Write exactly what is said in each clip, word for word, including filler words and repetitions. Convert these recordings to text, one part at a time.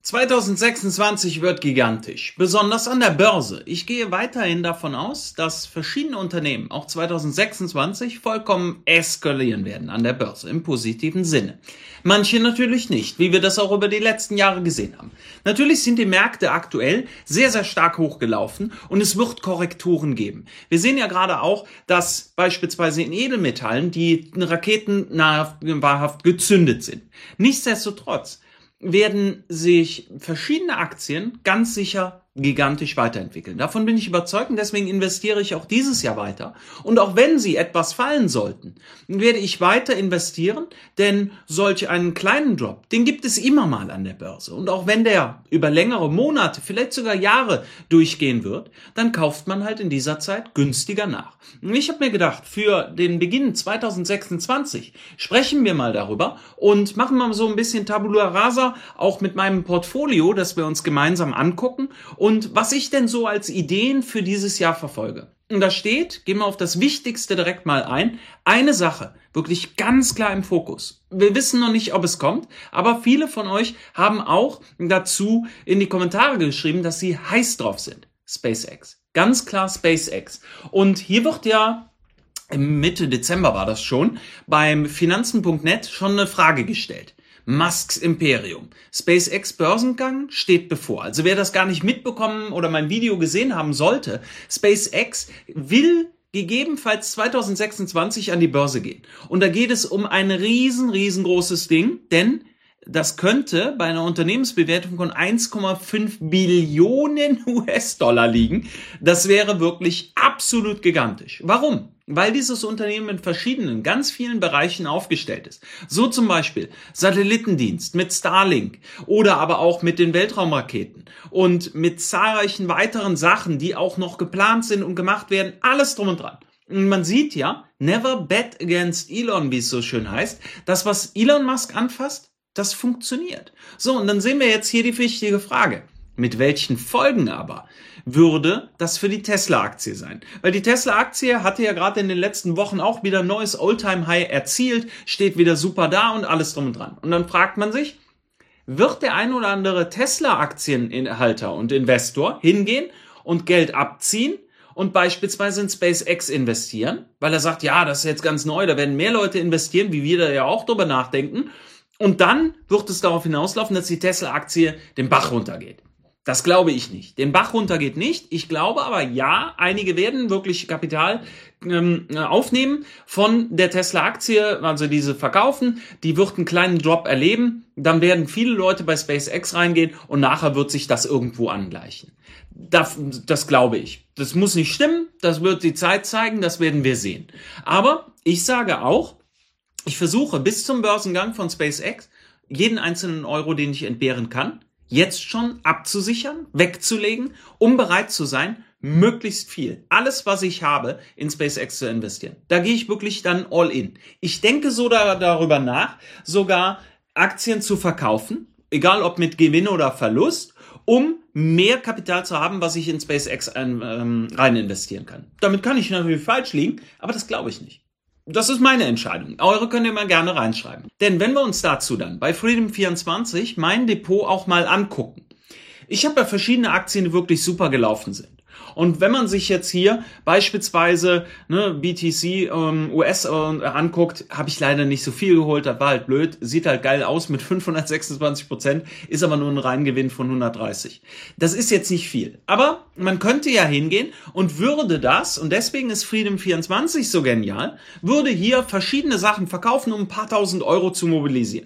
zweitausendsechsundzwanzig wird gigantisch, besonders an der Börse. Ich gehe weiterhin davon aus, dass verschiedene Unternehmen auch zweitausendsechsundzwanzig vollkommen eskalieren werden an der Börse im positiven Sinne. Manche natürlich nicht, wie wir das auch über die letzten Jahre gesehen haben. Natürlich sind die Märkte aktuell sehr, sehr stark hochgelaufen und es wird Korrekturen geben. Wir sehen ja gerade auch, dass beispielsweise in Edelmetallen die Raketen wahrhaft gezündet sind. Nichtsdestotrotz werden sich verschiedene Aktien ganz sicher gigantisch weiterentwickeln. Davon bin ich überzeugt und deswegen investiere ich auch dieses Jahr weiter. Und auch wenn sie etwas fallen sollten, werde ich weiter investieren, denn solch einen kleinen Drop, den gibt es immer mal an der Börse. Und auch wenn der über längere Monate, vielleicht sogar Jahre durchgehen wird, dann kauft man halt in dieser Zeit günstiger nach. Und ich habe mir gedacht, für den Beginn zweitausendsechsundzwanzig sprechen wir mal darüber und machen mal so ein bisschen Tabula Rasa, auch mit meinem Portfolio, das wir uns gemeinsam angucken. Und was ich denn so als Ideen für dieses Jahr verfolge. Und da steht, gehen wir auf das Wichtigste direkt mal ein, eine Sache, wirklich ganz klar im Fokus. Wir wissen noch nicht, ob es kommt, aber viele von euch haben auch dazu in die Kommentare geschrieben, dass sie heiß drauf sind. SpaceX. Ganz klar SpaceX. Und hier wird ja, Mitte Dezember war das schon, beim Finanzen Punkt net schon eine Frage gestellt. Musks Imperium. SpaceX Börsengang steht bevor. Also wer das gar nicht mitbekommen oder mein Video gesehen haben sollte, SpaceX will gegebenenfalls zweitausendsechsundzwanzig an die Börse gehen. Und da geht es um ein riesen, riesengroßes Ding, denn das könnte bei einer Unternehmensbewertung von eins Komma fünf Billionen U S-Dollar liegen. Das wäre wirklich absolut gigantisch. Warum? Weil dieses Unternehmen in verschiedenen, ganz vielen Bereichen aufgestellt ist. So zum Beispiel Satellitendienst mit Starlink oder aber auch mit den Weltraumraketen und mit zahlreichen weiteren Sachen, die auch noch geplant sind und gemacht werden. Alles drum und dran. Und man sieht ja, never bet against Elon, wie es so schön heißt. Das, was Elon Musk anfasst, das funktioniert. So, und dann sehen wir jetzt hier die wichtige Frage. Mit welchen Folgen aber würde das für die Tesla-Aktie sein? Weil die Tesla-Aktie hatte ja gerade in den letzten Wochen auch wieder ein neues All-Time-High erzielt, steht wieder super da und alles drum und dran. Und dann fragt man sich, wird der ein oder andere Tesla-Aktieninhalter und Investor hingehen und Geld abziehen und beispielsweise in SpaceX investieren? Weil er sagt, ja, das ist jetzt ganz neu, da werden mehr Leute investieren, wie wir da ja auch drüber nachdenken. Und dann wird es darauf hinauslaufen, dass die Tesla-Aktie den Bach runtergeht. Das glaube ich nicht. Den Bach runter geht nicht. Ich glaube aber, ja, einige werden wirklich Kapital ähm, aufnehmen von der Tesla-Aktie, also diese verkaufen. Die wird einen kleinen Drop erleben. Dann werden viele Leute bei SpaceX reingehen und nachher wird sich das irgendwo angleichen. Das, das glaube ich. Das muss nicht stimmen. Das wird die Zeit zeigen. Das werden wir sehen. Aber ich sage auch, ich versuche bis zum Börsengang von SpaceX jeden einzelnen Euro, den ich entbehren kann, jetzt schon abzusichern, wegzulegen, um bereit zu sein, möglichst viel, alles, was ich habe, in SpaceX zu investieren. Da gehe ich wirklich dann all in. Ich denke so da, darüber nach, sogar Aktien zu verkaufen, egal ob mit Gewinn oder Verlust, um mehr Kapital zu haben, was ich in SpaceX ähm, rein investieren kann. Damit kann ich natürlich falsch liegen, aber das glaube ich nicht. Das ist meine Entscheidung. Eure könnt ihr mal gerne reinschreiben. Denn wenn wir uns dazu dann bei Freedom vierundzwanzig mein Depot auch mal angucken. Ich habe ja verschiedene Aktien, die wirklich super gelaufen sind. Und wenn man sich jetzt hier beispielsweise ne, B T C ähm, U S äh, anguckt, habe ich leider nicht so viel geholt, das war halt blöd, sieht halt geil aus mit fünfhundertsechsundzwanzig Prozent, ist aber nur ein Reingewinn von hundertdreißig. Das ist jetzt nicht viel, aber man könnte ja hingehen und würde das, und deswegen ist Freedom vierundzwanzig so genial, würde hier verschiedene Sachen verkaufen, um ein paar tausend Euro zu mobilisieren.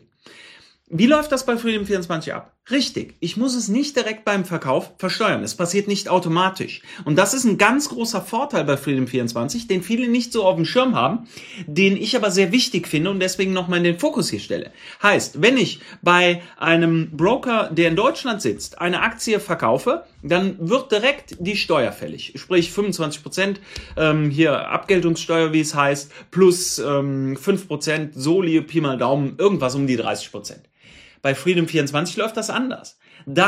Wie läuft das bei Freedom vierundzwanzig ab? Richtig, ich muss es nicht direkt beim Verkauf versteuern. Es passiert nicht automatisch. Und das ist ein ganz großer Vorteil bei Freedom vierundzwanzig, den viele nicht so auf dem Schirm haben, den ich aber sehr wichtig finde und deswegen nochmal in den Fokus hier stelle. Heißt, wenn ich bei einem Broker, der in Deutschland sitzt, eine Aktie verkaufe, dann wird direkt die Steuer fällig. Sprich fünfundzwanzig Prozent ähm, hier Abgeltungssteuer, wie es heißt, plus ähm, fünf Prozent Soli, Pi mal Daumen, irgendwas um die dreißig Prozent. Bei Freedom vierundzwanzig läuft das anders. Da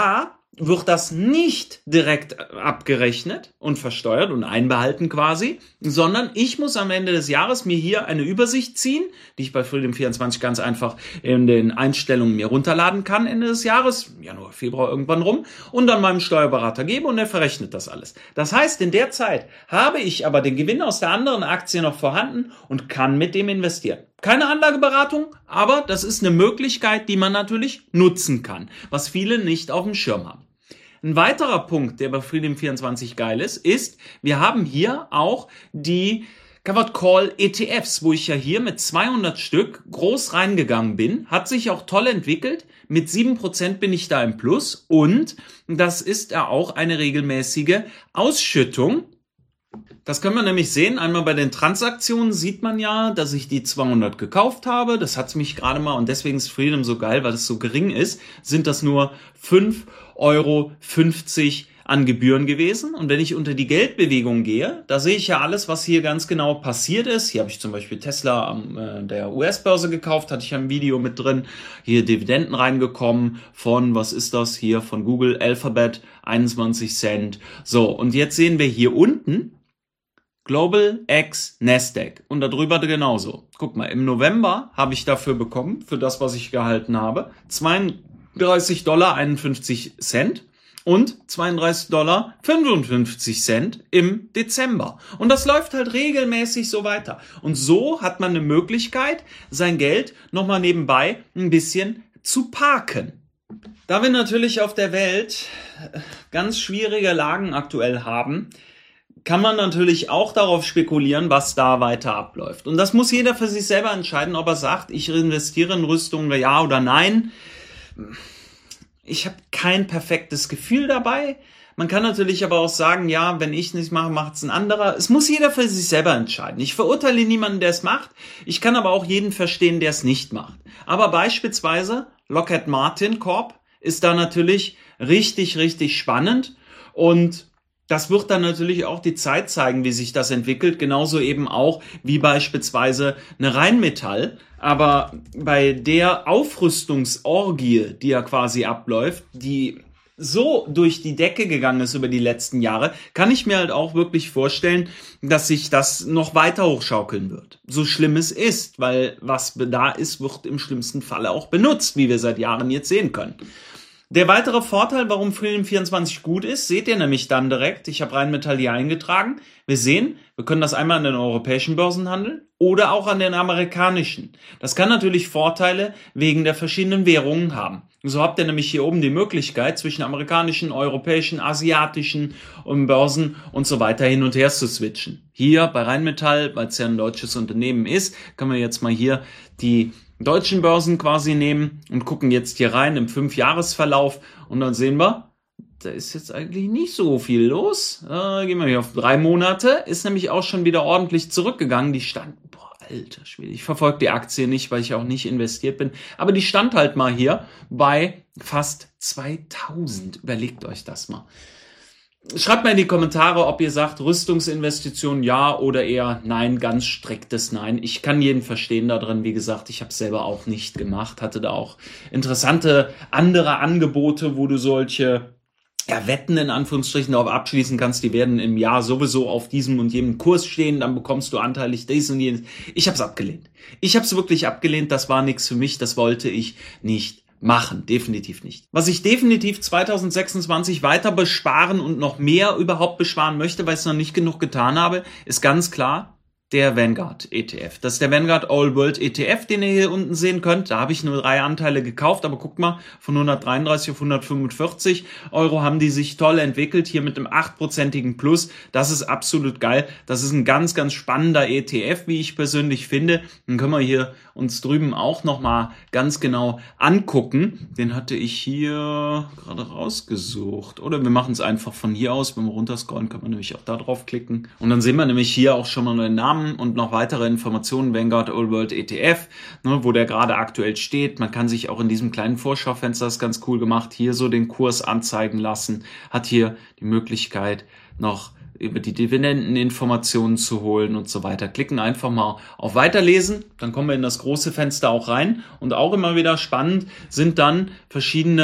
wird das nicht direkt abgerechnet und versteuert und einbehalten quasi, sondern ich muss am Ende des Jahres mir hier eine Übersicht ziehen, die ich bei Freedom vierundzwanzig ganz einfach in den Einstellungen mir runterladen kann Ende des Jahres, Januar, Februar irgendwann rum, und dann meinem Steuerberater gebe und er verrechnet das alles. Das heißt, in der Zeit habe ich aber den Gewinn aus der anderen Aktie noch vorhanden und kann mit dem investieren. Keine Anlageberatung, aber das ist eine Möglichkeit, die man natürlich nutzen kann, was viele nicht auf dem Schirm haben. Ein weiterer Punkt, der bei Freedom vierundzwanzig geil ist, ist, wir haben hier auch die Covered Call E T Fs, wo ich ja hier mit zweihundert Stück groß reingegangen bin, hat sich auch toll entwickelt. Mit sieben Prozent bin ich da im Plus und das ist ja auch eine regelmäßige Ausschüttung. Das können wir nämlich sehen. Einmal bei den Transaktionen sieht man ja, dass ich die zweihundert gekauft habe. Das hat mich gerade mal, und deswegen ist Freedom so geil, weil es so gering ist, sind das nur fünf Euro fünfzig an Gebühren gewesen. Und wenn ich unter die Geldbewegung gehe, da sehe ich ja alles, was hier ganz genau passiert ist. Hier habe ich zum Beispiel Tesla an äh, der U S-Börse gekauft, hatte ich ein Video mit drin. Hier Dividenden reingekommen von, was ist das hier, von Google, Alphabet, einundzwanzig Cent. So, und jetzt sehen wir hier unten Global X Nasdaq und darüber genauso. Guck mal, im November habe ich dafür bekommen, für das, was ich gehalten habe, zweiunddreißig Dollar einundfünfzig Cent und zweiunddreißig Dollar fünfundfünfzig Cent im Dezember. Und das läuft halt regelmäßig so weiter. Und so hat man eine Möglichkeit, sein Geld nochmal nebenbei ein bisschen zu parken. Da wir natürlich auf der Welt ganz schwierige Lagen aktuell haben, kann man natürlich auch darauf spekulieren, was da weiter abläuft. Und das muss jeder für sich selber entscheiden, ob er sagt, ich investiere in Rüstung, ja oder nein. Ich habe kein perfektes Gefühl dabei. Man kann natürlich aber auch sagen, ja, wenn ich nicht mache, macht es ein anderer. Es muss jeder für sich selber entscheiden. Ich verurteile niemanden, der es macht. Ich kann aber auch jeden verstehen, der es nicht macht. Aber beispielsweise Lockheed Martin Corp ist da natürlich richtig, richtig spannend und das wird dann natürlich auch die Zeit zeigen, wie sich das entwickelt, genauso eben auch wie beispielsweise eine Rheinmetall. Aber bei der Aufrüstungsorgie, die ja quasi abläuft, die so durch die Decke gegangen ist über die letzten Jahre, kann ich mir halt auch wirklich vorstellen, dass sich das noch weiter hochschaukeln wird. So schlimm es ist, weil was da ist, wird im schlimmsten Falle auch benutzt, wie wir seit Jahren jetzt sehen können. Der weitere Vorteil, warum Freedom vierundzwanzig gut ist, seht ihr nämlich dann direkt. Ich habe Rheinmetall hier eingetragen. Wir sehen, wir können das einmal an den europäischen Börsen handeln oder auch an den amerikanischen. Das kann natürlich Vorteile wegen der verschiedenen Währungen haben. So habt ihr nämlich hier oben die Möglichkeit, zwischen amerikanischen, europäischen, asiatischen Börsen und so weiter hin und her zu switchen. Hier bei Rheinmetall, weil es ja ein deutsches Unternehmen ist, können wir jetzt mal hier die deutschen Börsen quasi nehmen und gucken jetzt hier rein im Fünfjahresverlauf und dann sehen wir, da ist jetzt eigentlich nicht so viel los. Äh, gehen wir hier auf drei Monate, ist nämlich auch schon wieder ordentlich zurückgegangen. Die stand, boah, alter Schwede, ich verfolge die Aktie nicht, weil ich auch nicht investiert bin, aber die stand halt mal hier bei fast zweitausend. Überlegt euch das mal. Schreibt mal in die Kommentare, ob ihr sagt, Rüstungsinvestitionen ja oder eher nein, ganz striktes Nein. Ich kann jeden verstehen da drin. Wie gesagt, ich habe es selber auch nicht gemacht, hatte da auch interessante andere Angebote, wo du solche ja, Wetten in Anführungsstrichen darauf abschließen kannst, die werden im Jahr sowieso auf diesem und jenem Kurs stehen, dann bekommst du anteilig dies und jenes. Ich habe es abgelehnt. Ich habe es wirklich abgelehnt, das war nichts für mich, das wollte ich nicht machen, definitiv nicht. Was ich definitiv zweitausendsechsundzwanzig weiter besparen und noch mehr überhaupt besparen möchte, weil ich es noch nicht genug getan habe, ist ganz klar der Vanguard E T F. Das ist der Vanguard All World E T F, den ihr hier unten sehen könnt. Da habe ich nur drei Anteile gekauft, aber guckt mal, von hundertdreiunddreißig auf hundertfünfundvierzig Euro haben die sich toll entwickelt, hier mit einem achtprozentigen Plus. Das ist absolut geil. Das ist ein ganz, ganz spannender E T F, wie ich persönlich finde. Den können wir hier uns drüben auch nochmal ganz genau angucken. Den hatte ich hier gerade rausgesucht. Oder wir machen es einfach von hier aus. Wenn wir runterscrollen, kann man nämlich auch da drauf klicken. Und dann sehen wir nämlich hier auch schon mal den Namen und noch weitere Informationen, Vanguard All World E T F, ne, wo der gerade aktuell steht. Man kann sich auch in diesem kleinen Vorschaufenster, das ist ganz cool gemacht, hier so den Kurs anzeigen lassen, hat hier die Möglichkeit noch über die Dividendeninformationen zu holen und so weiter. Klicken einfach mal auf Weiterlesen, dann kommen wir in das große Fenster auch rein und auch immer wieder spannend sind dann verschiedene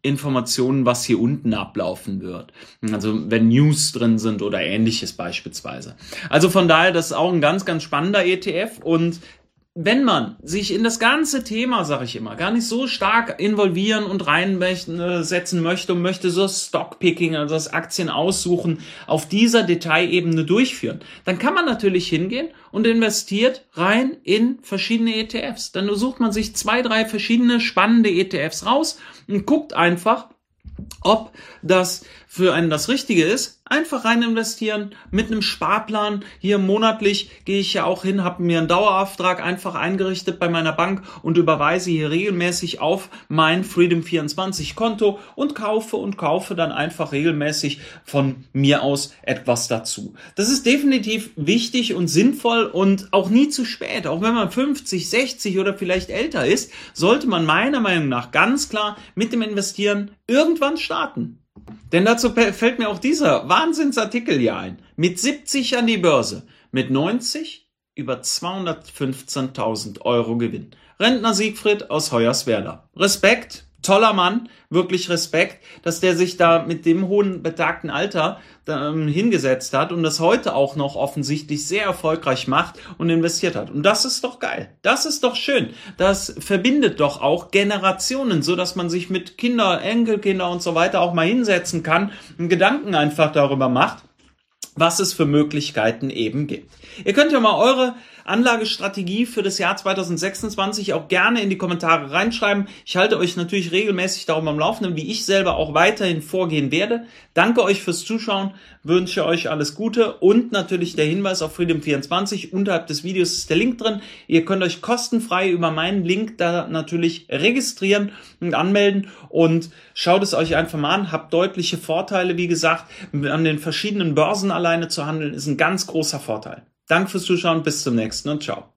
Informationen, was hier unten ablaufen wird. Also wenn News drin sind oder ähnliches beispielsweise. Also von daher, das ist auch ein ganz, ganz spannender E T F. Und wenn man sich in das ganze Thema, sage ich immer, gar nicht so stark involvieren und reinsetzen möchte und möchte so Stockpicking, also das Aktien aussuchen, auf dieser Detailebene durchführen, dann kann man natürlich hingehen und investiert rein in verschiedene E T Fs. Dann sucht man sich zwei, drei verschiedene spannende E T Fs raus und guckt einfach, ob das für einen das Richtige ist. Einfach rein investieren mit einem Sparplan. Hier monatlich gehe ich ja auch hin, habe mir einen Dauerauftrag einfach eingerichtet bei meiner Bank und überweise hier regelmäßig auf mein Freedom vierundzwanzig Konto und kaufe und kaufe dann einfach regelmäßig von mir aus etwas dazu. Das ist definitiv wichtig und sinnvoll und auch nie zu spät. Auch wenn man fünfzig, sechzig oder vielleicht älter ist, sollte man meiner Meinung nach ganz klar mit dem Investieren irgendwann starten. Denn dazu fällt mir auch dieser Wahnsinnsartikel hier ein. Mit siebzig an die Börse, mit neunzig über zweihundertfünfzehntausend Euro Gewinn. Rentner Siegfried aus Hoyerswerda. Respekt, toller Mann, wirklich Respekt, dass der sich da mit dem hohen betagten Alter ähm, hingesetzt hat und das heute auch noch offensichtlich sehr erfolgreich macht und investiert hat. Und das ist doch geil. Das ist doch schön. Das verbindet doch auch Generationen, so dass man sich mit Kinder, Enkelkinder und so weiter auch mal hinsetzen kann und Gedanken einfach darüber macht, was es für Möglichkeiten eben gibt. Ihr könnt ja mal eure Anlagestrategie für das Jahr zweitausendsechsundzwanzig auch gerne in die Kommentare reinschreiben. Ich halte euch natürlich regelmäßig darum am Laufenden, wie ich selber auch weiterhin vorgehen werde. Danke euch fürs Zuschauen, wünsche euch alles Gute und natürlich der Hinweis auf Freedom vierundzwanzig. Unterhalb des Videos ist der Link drin. Ihr könnt euch kostenfrei über meinen Link da natürlich registrieren und anmelden und schaut es euch einfach mal an. Habt deutliche Vorteile, wie gesagt, an den verschiedenen Börsen alleine zu handeln, ist ein ganz großer Vorteil. Danke fürs Zuschauen, bis zum nächsten und ciao.